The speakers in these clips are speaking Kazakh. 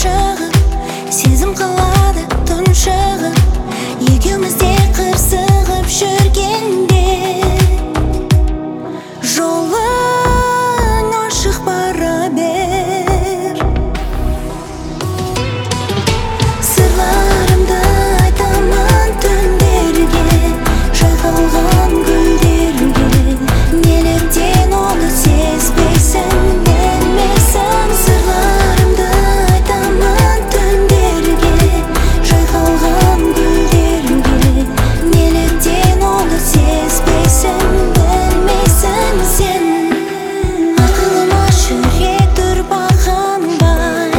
шығып, сезім қалады тұншығып, екеумізде қырсығып жүргенде жолың ашық бара бер. Сырларымды айтамын түндерге, жайқалған гүлдерге. Неліктен оны сезбейсің, білмейсің? Сырларымды айтамын түндерге, жайқалған гүлдерге. Неліктен оны сезбейсің, білмейсің сен? Ақылыма жүрек тұрбағанбай,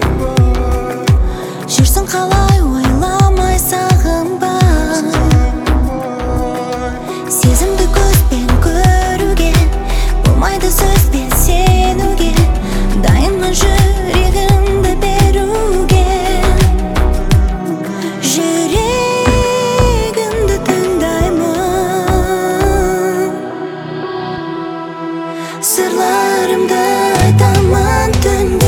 жүрсің қалай ойламай сағынбай. Сезімді көзбен көруге, болмайды сөзбен сенуге. Дайынмын жүрегімді беруге, жүрегімді тыңдаймын. Сырларымды айтамын түнде,